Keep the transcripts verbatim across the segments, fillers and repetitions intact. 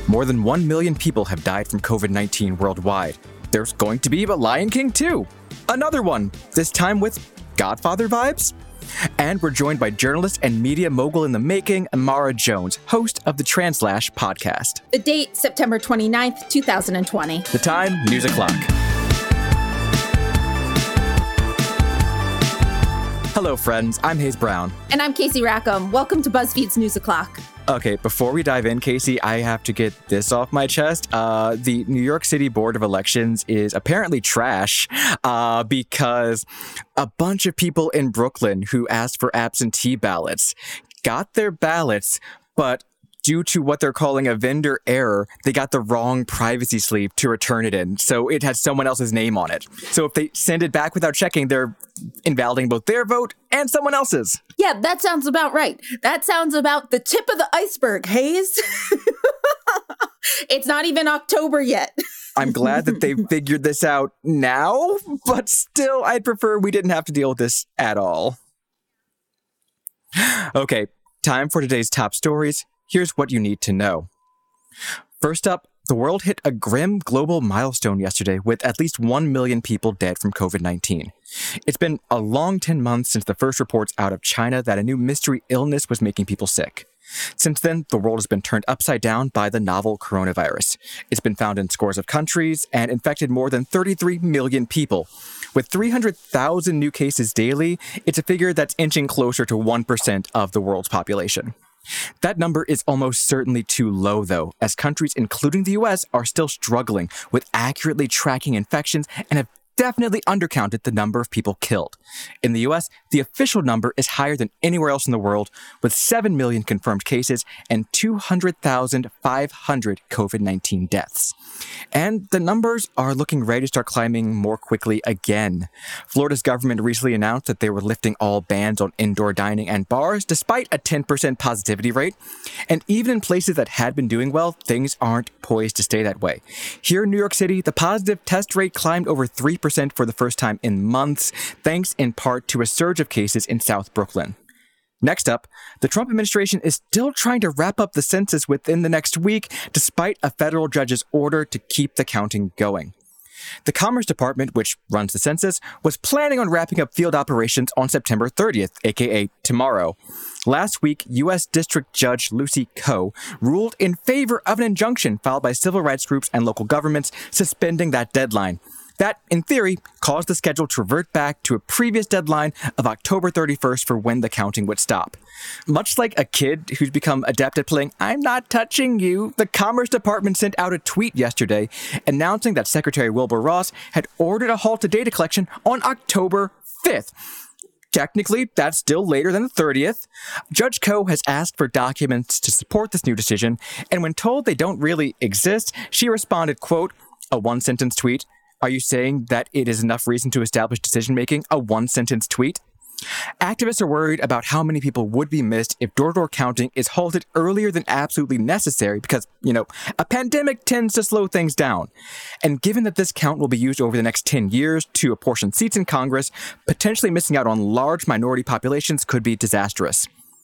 More than one million people have died from covid nineteen worldwide. There's going to be a Lion King two. Another one, this time with Godfather vibes. And we're joined by journalist and media mogul in the making, Amara Jones, host of the Translash podcast. The date, September twenty-ninth, twenty twenty. The time, news o'clock. Hello, friends. I'm Hayes Brown. And I'm Casey Rackham. Welcome to BuzzFeed's News O'Clock. Okay, before we dive in, Casey, I have to get this off my chest. Uh, the New York City Board of Elections is apparently trash uh, because a bunch of people in Brooklyn who asked for absentee ballots got their ballots, but due to what they're calling a vendor error, they got the wrong privacy sleeve to return it in. So it had someone else's name on it. So if they send it back without checking, they're invalidating both their vote and someone else's. Yeah, that sounds about right. That sounds about the tip of the iceberg, Hayes. It's not even October yet. I'm glad that they figured this out now, but still, I'd prefer we didn't have to deal with this at all. Okay, time for today's top stories. Here's what you need to know. First up, the world hit a grim global milestone yesterday with at least one million people dead from covid nineteen. It's been a long ten months since the first reports out of China that a new mystery illness was making people sick. Since then, the world has been turned upside down by the novel coronavirus. It's been found in scores of countries and infected more than thirty-three million people. With three hundred thousand new cases daily, it's a figure that's inching closer to one percent of the world's population. That number is almost certainly too low, though, as countries, including the U S, are still struggling with accurately tracking infections and have definitely undercounted the number of people killed. In the U S, the official number is higher than anywhere else in the world, with seven million confirmed cases and two hundred thousand five hundred covid nineteen deaths. And the numbers are looking ready to start climbing more quickly again. Florida's government recently announced that they were lifting all bans on indoor dining and bars, despite a ten percent positivity rate. And even in places that had been doing well, things aren't poised to stay that way. Here in New York City, the positive test rate climbed over three percent for the first time in months, thanks in part to a surge of cases in South Brooklyn. Next up, the Trump administration is still trying to wrap up the census within the next week, despite a federal judge's order to keep the counting going. The Commerce Department, which runs the census, was planning on wrapping up field operations on September thirtieth, aka tomorrow. Last week, U S District Judge Lucy Koh ruled in favor of an injunction filed by civil rights groups and local governments suspending that deadline. That, in theory, caused the schedule to revert back to a previous deadline of October thirty-first for when the counting would stop. Much like a kid who's become adept at playing "I'm not touching you," the Commerce Department sent out a tweet yesterday announcing that Secretary Wilbur Ross had ordered a halt to data collection on October fifth. Technically, that's still later than the thirtieth. Judge Koh has asked for documents to support this new decision, and when told they don't really exist, she responded, quote, a one-sentence tweet. Are you saying that it is enough reason to establish decision-making? A one-sentence tweet? Activists are worried about how many people would be missed if door-to-door counting is halted earlier than absolutely necessary because, you know, a pandemic tends to slow things down. And given that this count will be used over the next ten years to apportion seats in Congress, potentially missing out on large minority populations could be disastrous.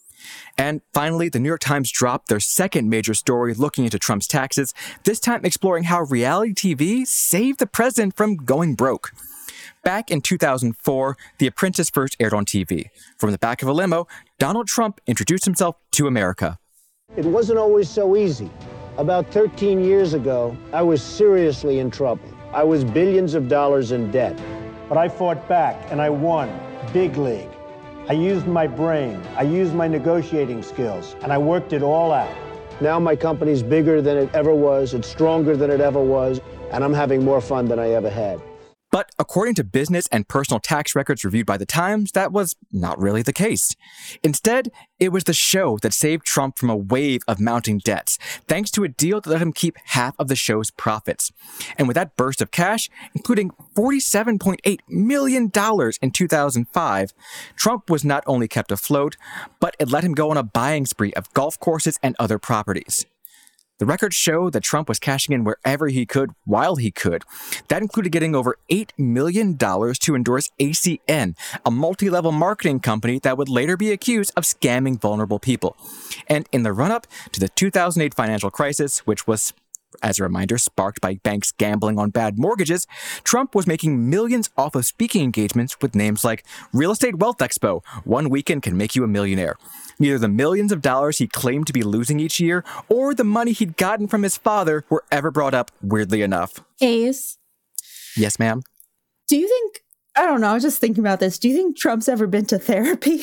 And finally, the New York Times dropped their second major story looking into Trump's taxes, this time exploring how reality T V saved the president from going broke. Back in two thousand four, The Apprentice first aired on T V. From the back of a limo, Donald Trump introduced himself to America. It wasn't always so easy. About thirteen years ago, I was seriously in trouble. I was billions of dollars in debt. But I fought back and I won. Big league. I used my brain, I used my negotiating skills, and I worked it all out. Now my company's bigger than it ever was, it's stronger than it ever was, and I'm having more fun than I ever had. But according to business and personal tax records reviewed by the Times, that was not really the case. Instead, it was the show that saved Trump from a wave of mounting debts, thanks to a deal that let him keep half of the show's profits. And with that burst of cash, including forty-seven point eight million dollars in two thousand five, Trump was not only kept afloat, but it let him go on a buying spree of golf courses and other properties. The records show that Trump was cashing in wherever he could, while he could. That included getting over eight million dollars to endorse A C N, a multi-level marketing company that would later be accused of scamming vulnerable people. And in the run-up to the two thousand eight financial crisis, which was, as a reminder, sparked by banks gambling on bad mortgages, Trump was making millions off of speaking engagements with names like Real Estate Wealth Expo, one weekend can make you a millionaire. Neither the millions of dollars he claimed to be losing each year or the money he'd gotten from his father were ever brought up, weirdly enough. Hayes. Yes, ma'am? Do you think, I don't know, I was just thinking about this. Do you think Trump's ever been to therapy?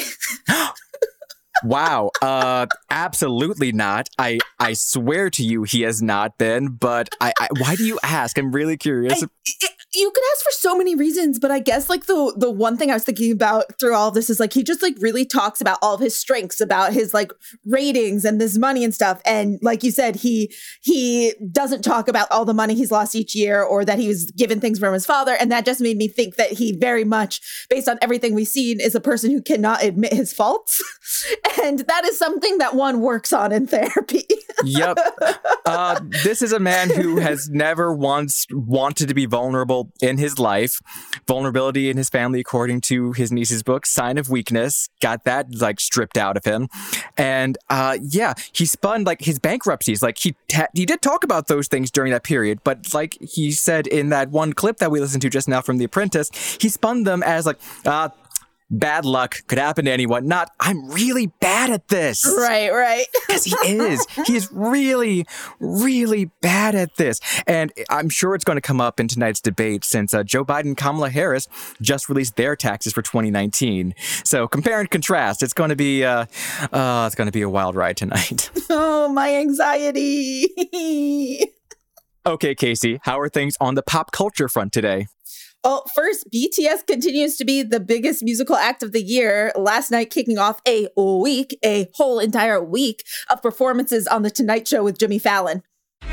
Wow. Uh, absolutely not. I, I swear to you he has not been, but I, I why do you ask? I'm really curious. I, it, you could ask for so many reasons, but I guess like the the one thing I was thinking about through all of this is like he just like really talks about all of his strengths, about his like ratings and this money and stuff. And like you said, he he doesn't talk about all the money he's lost each year or that he was given things from his father. And that just made me think that he very much, based on everything we've seen, is a person who cannot admit his faults. And that is something that one works on in therapy. Yep. Uh, this is a man who has never once wanted to be vulnerable in his life. Vulnerability in his family, according to his niece's book, Sign of Weakness, got that like stripped out of him. And uh, yeah, he spun like his bankruptcies. Like he ta- he did talk about those things during that period, but like he said in that one clip that we listened to just now from The Apprentice, he spun them as like, uh, bad luck, could happen to anyone. Not, I'm really bad at this. Right, right. Because he is. He is really, really bad at this. And I'm sure it's going to come up in tonight's debate since uh, Joe Biden and Kamala Harris just released their taxes for twenty nineteen. So compare and contrast. It's going to be, uh, uh, it's going to be a wild ride tonight. Oh, my anxiety. Okay, Casey, how are things on the pop culture front today? Well, first, B T S continues to be the biggest musical act of the year. Last night, kicking off a week, a whole entire week of performances on The Tonight Show with Jimmy Fallon.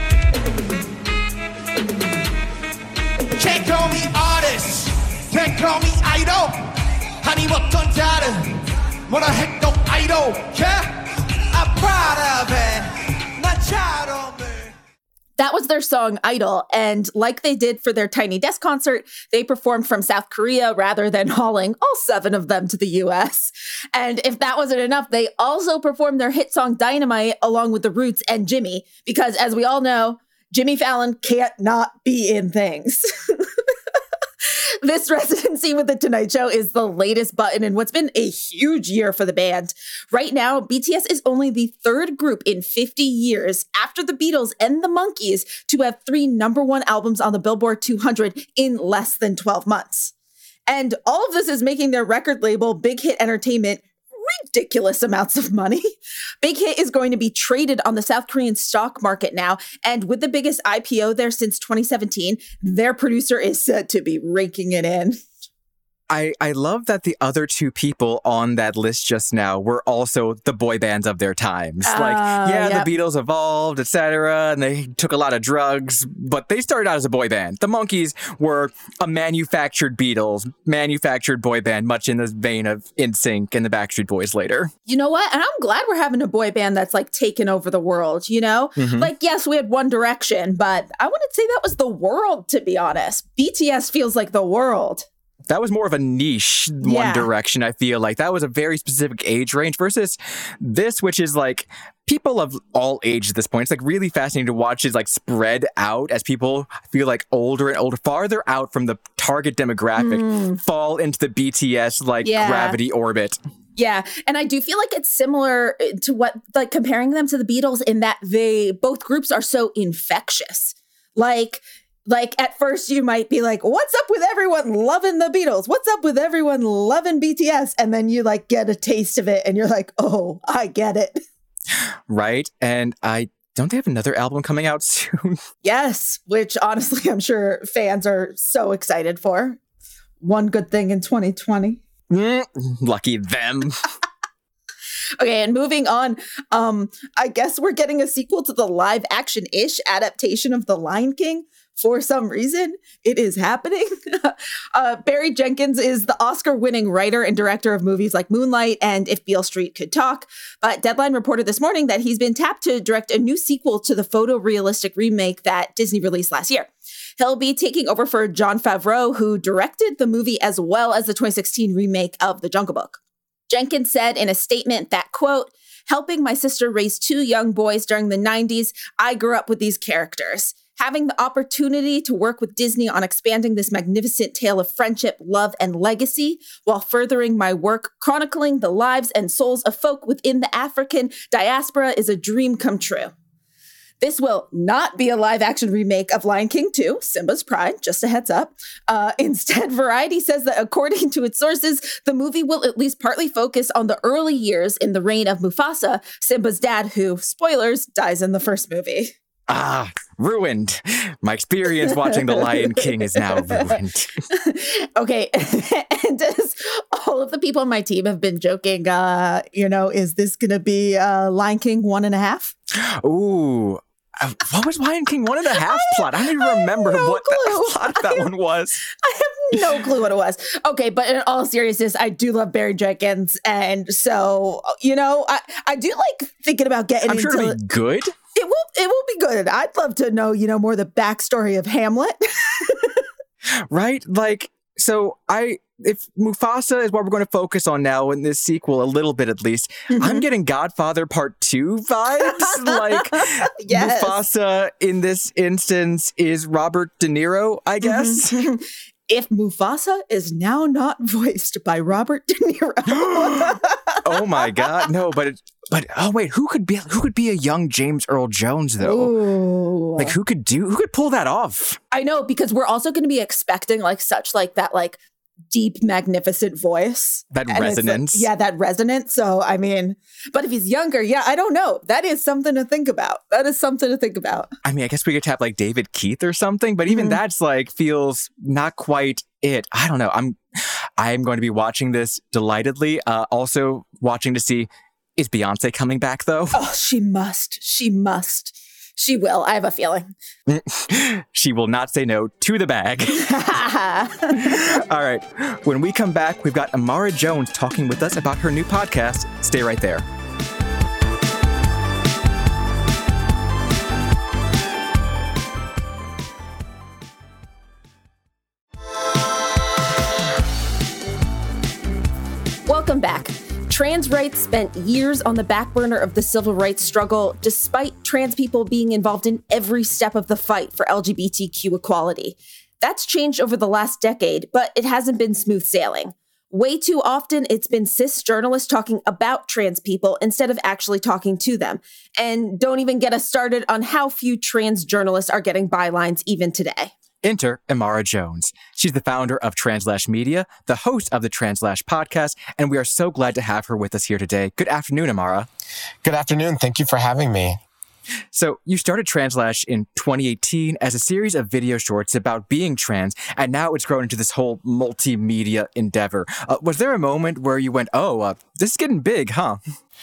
Can't call me artist, can't call me idol. Honey, what don't what I heck no idol, yeah? I'm proud of it, not child on me. That was their song Idol, and like they did for their Tiny Desk concert, they performed from South Korea rather than hauling all seven of them to the U S. And if that wasn't enough, they also performed their hit song Dynamite along with The Roots and Jimmy, because as we all know, Jimmy Fallon can't not be in things. This residency with The Tonight Show is the latest button in what's been a huge year for the band. Right now, B T S is only the third group in fifty years after the Beatles and the Monkees to have three number one albums on the Billboard two hundred in less than twelve months. And all of this is making their record label, Big Hit Entertainment, ridiculous amounts of money. Big Hit is going to be traded on the South Korean stock market now, and with the biggest I P O there since twenty seventeen, their producer is said to be raking it in. I, I love that the other two people on that list just now were also the boy bands of their times. Uh, like, yeah, yep. the Beatles evolved, et cetera, and they took a lot of drugs, but they started out as a boy band. The Monkees were a manufactured Beatles, manufactured boy band, much in the vein of N Sync and the Backstreet Boys later. You know what? And I'm glad we're having a boy band that's like taken over the world, you know? Mm-hmm. Like, yes, we had One Direction, but I wouldn't say that was the world, to be honest. B T S feels like the world. That was more of a niche One yeah. Direction, I feel like. That was a very specific age range versus this, which is like people of all ages at this point. It's like really fascinating to watch it like spread out as people feel like older and older, farther out from the target demographic, mm. fall into the B T S like yeah. gravity orbit. Yeah. And I do feel like it's similar to what, like comparing them to the Beatles in that they, both groups are so infectious. Like, Like, at first you might be like, what's up with everyone loving the Beatles? What's up with everyone loving B T S? And then you, like, get a taste of it and you're like, oh, I get it. Right. And I don't they have another album coming out soon? Yes, which honestly, I'm sure fans are so excited for. One good thing in twenty twenty. Mm, lucky them. Okay, and moving on, um, I guess we're getting a sequel to the live-action-ish adaptation of The Lion King. for some reason, it is happening. uh, Barry Jenkins is the Oscar-winning writer and director of movies like Moonlight and If Beale Street Could Talk. But Deadline reported this morning that he's been tapped to direct a new sequel to the photorealistic remake that Disney released last year. He'll be taking over for Jon Favreau, who directed the movie as well as the twenty sixteen remake of The Jungle Book. Jenkins said in a statement that, quote, "Helping my sister raise two young boys during the nineties, I grew up with these characters. Having the opportunity to work with Disney on expanding this magnificent tale of friendship, love, and legacy while furthering my work chronicling the lives and souls of folk within the African diaspora is a dream come true." This will not be a live-action remake of Lion King two, Simba's Pride, just a heads up. Uh, instead, Variety says that according to its sources, the movie will at least partly focus on the early years in the reign of Mufasa, Simba's dad, who, spoilers, dies in the first movie. Ah, ruined. My experience watching The Lion King is now ruined. Okay, and as all of the people on my team have been joking, uh, you know, is this going to be uh, Lion King one and a half? Ooh. Uh, what was Lion King one and a half plot? I don't even I remember no what the plot that I, one was. I have no clue what it was. Okay, but in all seriousness, I do love Barry Jenkins. And so, you know, I, I do like thinking about getting I'm into... sure it'll be good. It will, it will be good. I'd love to know, you know, more the backstory of Hamlet. Right? Like, so I... If Mufasa is what we're going to focus on now in this sequel, a little bit at least, mm-hmm. I'm getting Godfather Part two vibes. Like, yes. Mufasa in this instance is Robert De Niro, I guess. Mm-hmm. If Mufasa is now not voiced by Robert De Niro. Oh my God, no! But it, but oh wait, who could be who could be a young James Earl Jones though? Ooh. Like who could do who could pull that off? I know, because we're also going to be expecting like such like that like. deep, magnificent voice. That and resonance. Like, yeah, that resonance. So, I mean, but if he's younger, yeah, I don't know. That is something to think about. That is something to think about. I mean, I guess we could tap like David Keith or something, but even mm-hmm. that's like feels not quite it. I don't know. I'm I'm going to be watching this delightedly. Uh, also watching to see, is Beyonce coming back though? Oh, she must. She must. She will. I have a feeling. She will not say no to the bag. All right. When we come back, we've got Amara Jones talking with us about her new podcast. Stay right there. Welcome back. Trans rights spent years on the back burner of the civil rights struggle, despite trans people being involved in every step of the fight for L G B T Q equality. That's changed over the last decade, but it hasn't been smooth sailing. Way too often, it's been cis journalists talking about trans people instead of actually talking to them. And don't even get us started on how few trans journalists are getting bylines even today. Enter Amara Jones. She's the founder of Translash Media, the host of the Translash podcast, and we are so glad to have her with us here today. Good afternoon, Amara. Good afternoon. Thank you for having me. So you started Translash in twenty eighteen as a series of video shorts about being trans, and now it's grown into this whole multimedia endeavor. Uh, was there a moment where you went, oh, uh, this is getting big, huh?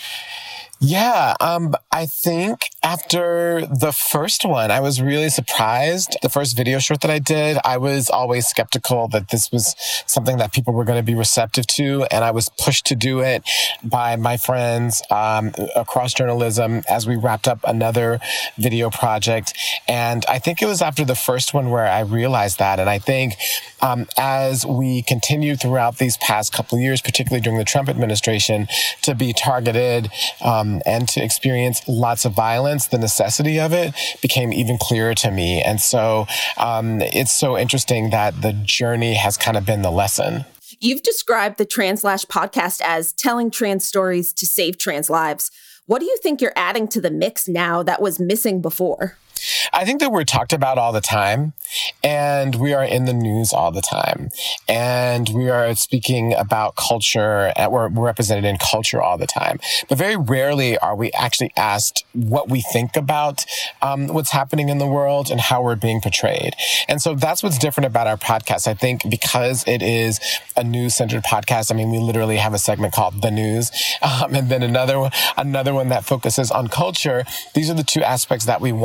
Yeah, um, I think after the first one, I was really surprised. The first video short that I did, I was always skeptical that this was something that people were going to be receptive to, and I was pushed to do it by my friends um, across journalism as we wrapped up another video project. And I think it was after the first one where I realized that. And I think um, as we continue throughout these past couple of years, particularly during the Trump administration, to be targeted um, and to experience lots of violence, the necessity of it became even clearer to me. And so um, it's so interesting that the journey has kind of been the lesson. You've described the Translash podcast as telling trans stories to save trans lives. What do you think you're adding to the mix now that was missing before? I think that we're talked about all the time, and we are in the news all the time, and we are speaking about culture, and we're represented in culture all the time. But very rarely are we actually asked what we think about um, what's happening in the world and how we're being portrayed. And so that's what's different about our podcast. I think because it is a news-centered podcast, I mean, we literally have a segment called The News, um, and then another one, another one that focuses on culture. These are the two aspects that we want to make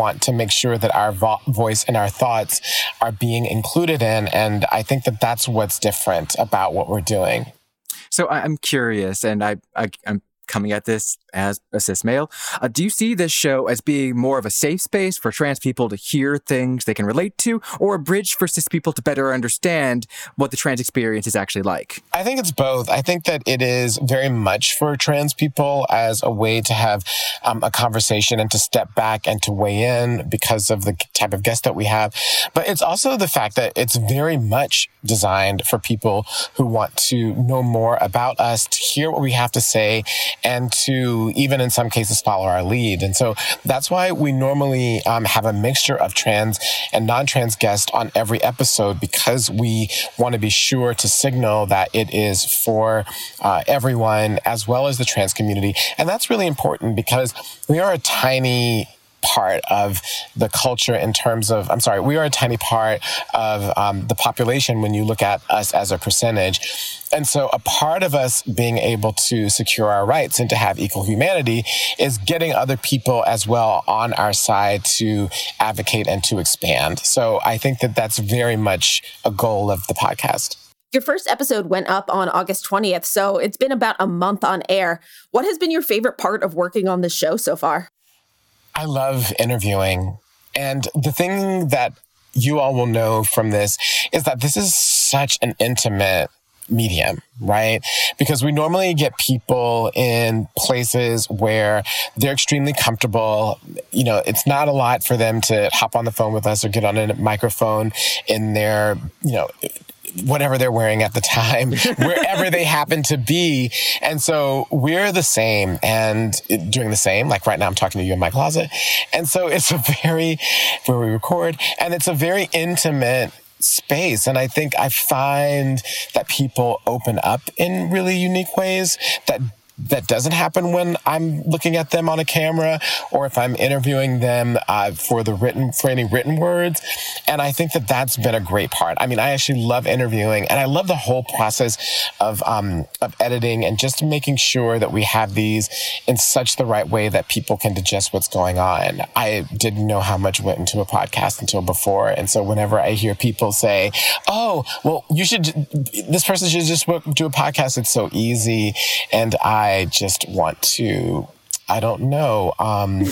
make sure that our vo- voice and our thoughts are being included in. And I think that that's what's different about what we're doing. So I'm curious, and I, I, I'm coming at this as a cis male. Uh, do you see this show as being more of a safe space for trans people to hear things they can relate to, or a bridge for cis people to better understand what the trans experience is actually like? I think it's both. I think that it is very much for trans people as a way to have um, a conversation and to step back and to weigh in because of the type of guest that we have. But it's also the fact that it's very much designed for people who want to know more about us, to hear what we have to say, and to even in some cases follow our lead. And so that's why we normally um, have a mixture of trans and non-trans guests on every episode, because we want to be sure to signal that it is for uh, everyone as well as the trans community. And that's really important because we are a tiny part of the culture in terms of, I'm sorry, we are a tiny part of um, the population when you look at us as a percentage. And so a part of us being able to secure our rights and to have equal humanity is getting other people as well on our side to advocate and to expand. So I think that that's very much a goal of the podcast. Your first episode went up on August twentieth, so it's been about a month on air. What has been your favorite part of working on this show so far? I love interviewing. And the thing that you all will know from this is that this is such an intimate medium, right? Because we normally get people in places where they're extremely comfortable. You know, it's not a lot for them to hop on the phone with us or get on a microphone in their, you know, whatever they're wearing at the time, wherever they happen to be. And so we're the same and doing the same. Like right now, I'm talking to you in my closet. And so it's a very, where we record, and it's a very intimate space. And I think I find that people open up in really unique ways that that doesn't happen when I'm looking at them on a camera or if I'm interviewing them uh, for the written, for any written words. And I think that that's been a great part. I mean, I actually love interviewing, and I love the whole process of, um, of editing and just making sure that we have these in such the right way that people can digest what's going on. I didn't know how much went into a podcast until before. And so whenever I hear people say, oh, well, you should, this person should just do a podcast, it's so easy. And I I just want to, I don't know, um,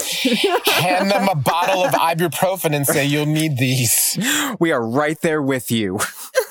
hand them a bottle of ibuprofen and say, you'll need these. We are right there with you.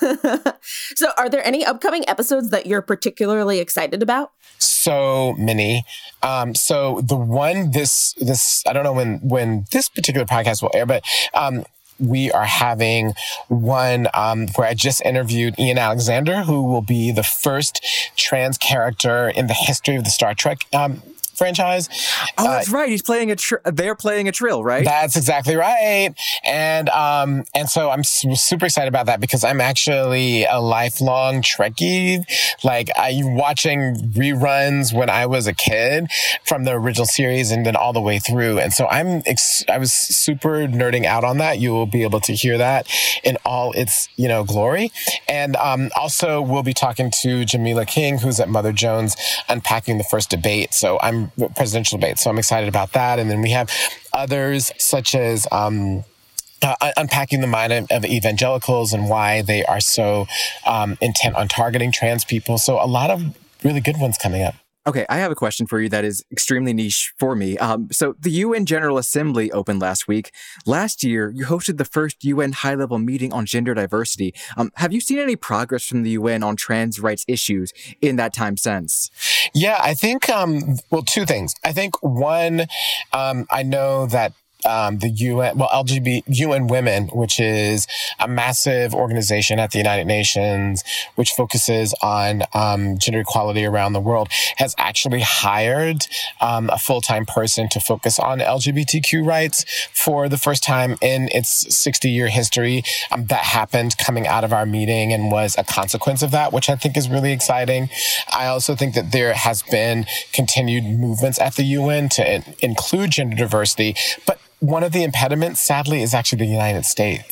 So are there any upcoming episodes that you're particularly excited about? So many. Um, so the one this, this, I don't know when, when this particular podcast will air, but, um, we are having one um, where I just interviewed Ian Alexander, who will be the first trans character in the history of the Star Trek um, franchise. Oh, that's uh, right. He's playing a. Tr- they're playing a Trill, right? That's exactly right. And um, and so I'm su- super excited about that because I'm actually a lifelong Trekkie. Like I watching reruns when I was a kid from the original series and then all the way through. And so I'm ex- I was super nerding out on that. You will be able to hear that in all its you know glory. And um, also we'll be talking to Jamila King, who's at Mother Jones, unpacking the first debate. So I'm presidential debate. So I'm excited about that. And then we have others such as um, uh, unpacking the mind of, of evangelicals and why they are so um, intent on targeting trans people. So a lot of really good ones coming up. Okay, I have a question for you that is extremely niche for me. Um, so the U N General Assembly opened last week. Last year, you hosted the first U N high-level meeting on gender diversity. Um, have you seen any progress from the U N on trans rights issues in that time since? Yeah, I think, um, well, two things. I think one, um, I know that Um, the U N, well, L G B T, U N Women, which is a massive organization at the United Nations, which focuses on um, gender equality around the world, has actually hired um, a full-time person to focus on L G B T Q rights for the first time in its sixty-year history. Um, that happened coming out of our meeting and was a consequence of that, which I think is really exciting. I also think that there has been continued movements at the U N to in- include gender diversity, but one of the impediments, sadly, is actually the United States.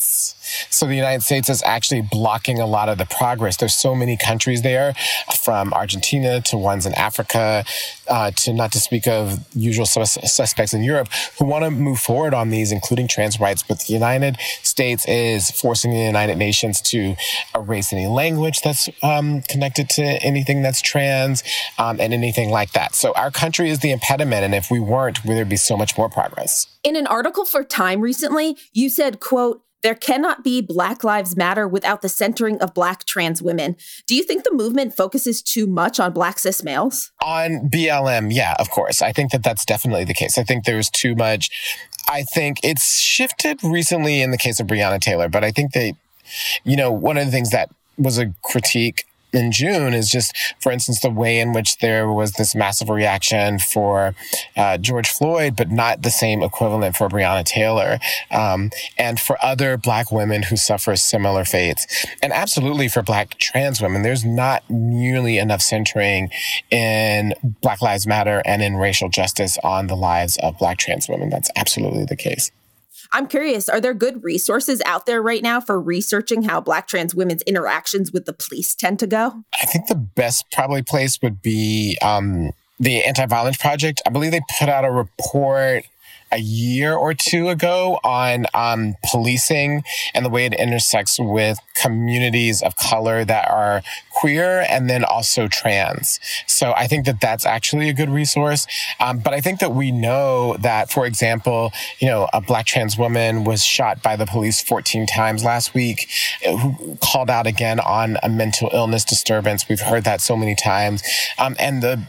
So the United States is actually blocking a lot of the progress. There's so many countries there, from Argentina to ones in Africa, uh, to not to speak of usual sus- suspects in Europe, who want to move forward on these, including trans rights. But the United States is forcing the United Nations to erase any language that's um, connected to anything that's trans um, and anything like that. So our country is the impediment. And if we weren't, there'd be so much more progress. In an article for Time recently, you said, quote, "There cannot be Black Lives Matter without the centering of Black trans women." Do you think the movement focuses too much on Black cis males? On B L M, yeah, of course. I think that that's definitely the case. I think there's too much. I think it's shifted recently in the case of Breonna Taylor, but I think that, you know, one of the things that was a critique in June is just, for instance, the way in which there was this massive reaction for uh, George Floyd, but not the same equivalent for Breonna Taylor, um, and for other Black women who suffer similar fates. And absolutely for Black trans women, there's not nearly enough centering in Black Lives Matter and in racial justice on the lives of Black trans women. That's absolutely the case. I'm curious, are there good resources out there right now for researching how Black trans women's interactions with the police tend to go? I think the best probably place would be um, the Anti-Violence Project. I believe they put out a report a year or two ago on um, policing and the way it intersects with communities of color that are queer and then also trans. So I think that that's actually a good resource. Um, but I think that we know that, for example, you know, a Black trans woman was shot by the police fourteen times last week, who called out again on a mental illness disturbance. We've heard that so many times. Um, and the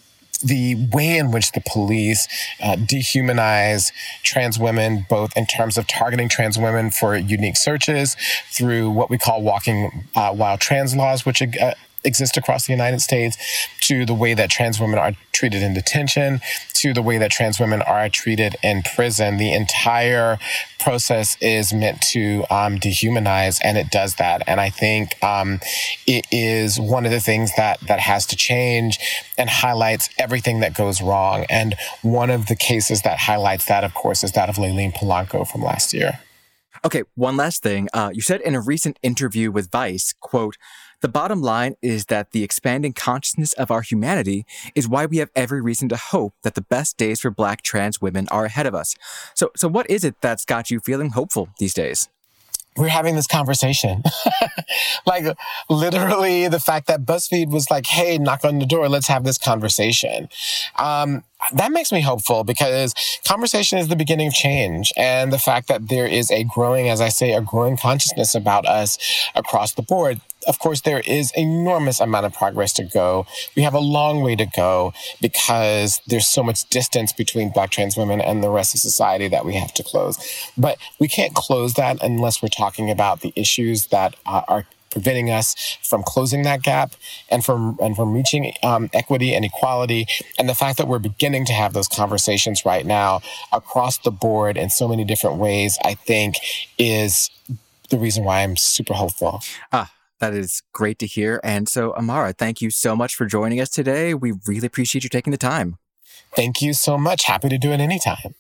the way in which the police uh, dehumanize trans women, both in terms of targeting trans women for unique searches through what we call walking uh, while trans laws, which uh, exist across the United States, to the way that trans women are treated in detention, to the way that trans women are treated in prison. The entire process is meant to um, dehumanize, and it does that. And I think um, it is one of the things that that has to change and highlights everything that goes wrong. And one of the cases that highlights that, of course, is that of Layleen Polanco from last year. Okay, one last thing. Uh, you said in a recent interview with Vice, quote, "The bottom line is that the expanding consciousness of our humanity is why we have every reason to hope that the best days for Black trans women are ahead of us." So, so what is it that's got you feeling hopeful these days? We're having this conversation. Like, literally the fact that BuzzFeed was like, hey, knock on the door, let's have this conversation. Um, that makes me hopeful, because conversation is the beginning of change. And the fact that there is a growing, as I say, a growing consciousness about us across the board. Of course, there is enormous amount of progress to go. We have a long way to go, because there's so much distance between Black trans women and the rest of society that we have to close. But we can't close that unless we're talking about the issues that uh, are preventing us from closing that gap and from and from reaching um, equity and equality. And the fact that we're beginning to have those conversations right now across the board in so many different ways, I think, is the reason why I'm super hopeful. Ah. That is great to hear. And so, Amara, thank you so much for joining us today. We really appreciate you taking the time. Thank you so much. Happy to do it anytime.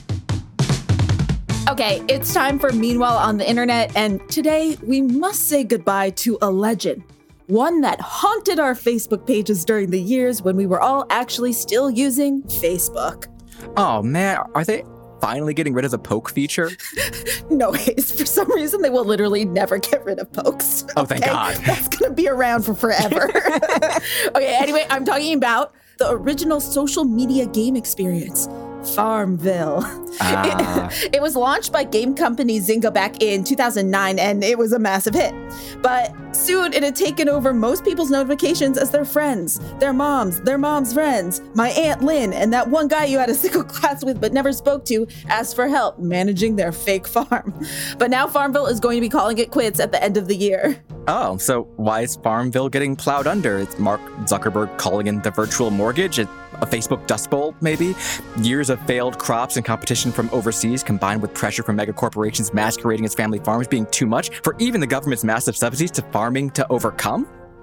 Okay, it's time for Meanwhile on the Internet. And today we must say goodbye to a legend. One that haunted our Facebook pages during the years when we were all actually still using Facebook. Oh, man. Are they finally getting rid of the poke feature? No, Hayes. For some reason, they will literally never get rid of pokes. Oh, thank okay? God. That's going to be around for forever. Okay, anyway, I'm talking about the original social media game experience, Farmville. Ah. It, it was launched by game company Zynga back in two thousand nine, and it was a massive hit. But soon it had taken over most people's notifications as their friends, their moms, their mom's friends. My Aunt Lynn and that one guy you had a single class with but never spoke to asked for help managing their fake farm. But now Farmville is going to be calling it quits at the end of the year. Oh, so why is Farmville getting plowed under? It's Mark Zuckerberg calling in the virtual mortgage, a Facebook Dust Bowl, maybe? Years of failed crops and competition from overseas combined with pressure from mega corporations masquerading as family farms being too much for even the government's massive subsidies to farming to overcome?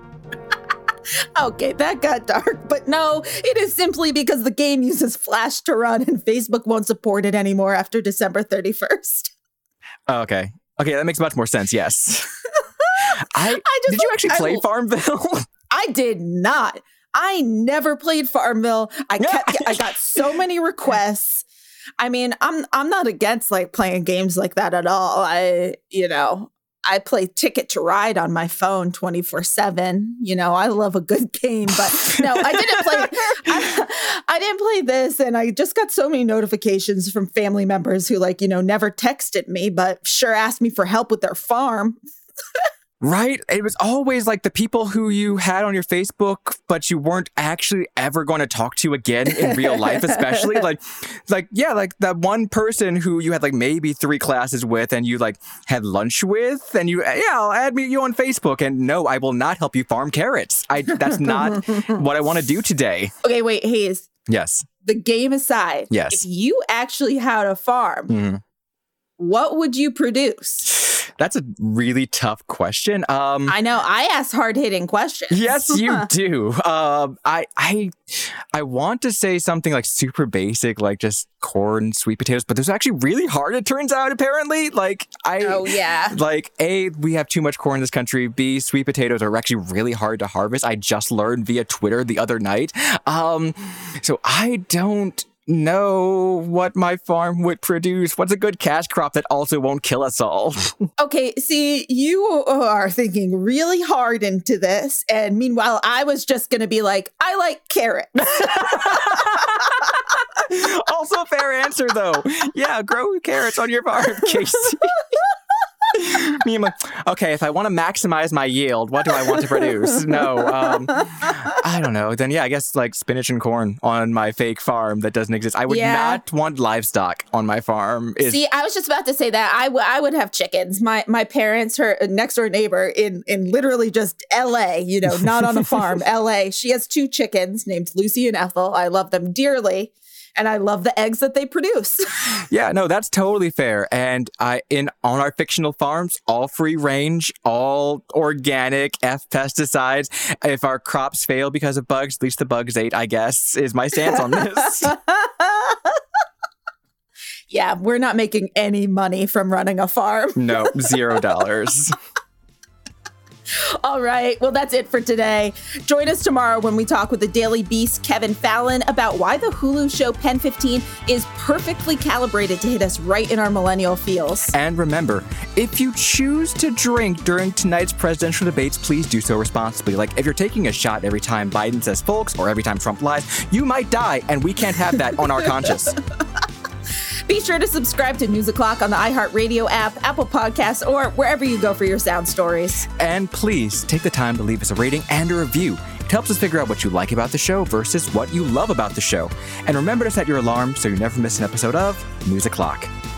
Okay, that got dark, but no, it is simply because the game uses Flash to run and Facebook won't support it anymore after December thirty-first. Okay. Okay, that makes much more sense, yes. I, I just did you like- actually I- play Farmville? I did not. I never played Farmville. I kept I got so many requests. I mean, I'm I'm not against like playing games like that at all. I, you know, I play Ticket to Ride on my phone twenty-four seven. You know, I love a good game, but no, I didn't play I, I didn't play this, and I just got so many notifications from family members who like, you know, never texted me but sure asked me for help with their farm. Right? It was always like the people who you had on your Facebook, but you weren't actually ever going to talk to again in real life, especially. Like, like yeah, like that one person who you had like maybe three classes with and you like had lunch with, and you, yeah, I'll add me you on Facebook. And no, I will not help you farm carrots. I That's not what I want to do today. Okay, wait, Hayes. Yes. The game aside, Yes. if you actually had a farm, Mhm. what would you produce? That's a really tough question. Um, I know I ask hard-hitting questions. Yes, you do. Um, I, I, I want to say something like super basic, like just corn, sweet potatoes, but those are actually really hard. It turns out, apparently, like I, Oh, yeah. like A, we have too much corn in this country. B, sweet potatoes are actually really hard to harvest. I just learned via Twitter the other night. Um, so I don't know what my farm would produce. What's a good cash crop that also won't kill us all? Okay, see, you are thinking really hard into this. And meanwhile, I was just going to be like, I like carrots. Also a fair answer, though. Yeah, grow carrots on your farm, Casey. Me, I'm like, okay, if I want to maximize my yield, what do I want to produce? No, um, I don't know. Then, yeah, I guess like spinach and corn on my fake farm that doesn't exist. I would Yeah. not want livestock on my farm. Is See, I was just about to say that I, w- I would have chickens. My my parents, her next door neighbor in, in literally just L A, you know, not on a farm, L A. She has two chickens named Lucy and Ethel. I love them dearly. And I love the eggs that they produce. Yeah, no, that's totally fair. And I, in on our fictional farms, all free range, all organic, F pesticides. If our crops fail because of bugs, at least the bugs ate, I guess, is my stance on this. Yeah, we're not making any money from running a farm. No, zero dollars. All right. Well, that's it for today. Join us tomorrow when we talk with the Daily Beast, Kevin Fallon, about why the Hulu show Pen fifteen is perfectly calibrated to hit us right in our millennial feels. And remember, if you choose to drink during tonight's presidential debates, please do so responsibly. Like, if you're taking a shot every time Biden says folks or every time Trump lies, you might die, and we can't have that on our conscience. Be sure to subscribe to News O'Clock on the iHeartRadio app, Apple Podcasts, or wherever you go for your sound stories. And please take the time to leave us a rating and a review. It helps us figure out what you like about the show versus what you love about the show. And remember to set your alarm so you never miss an episode of News O'Clock.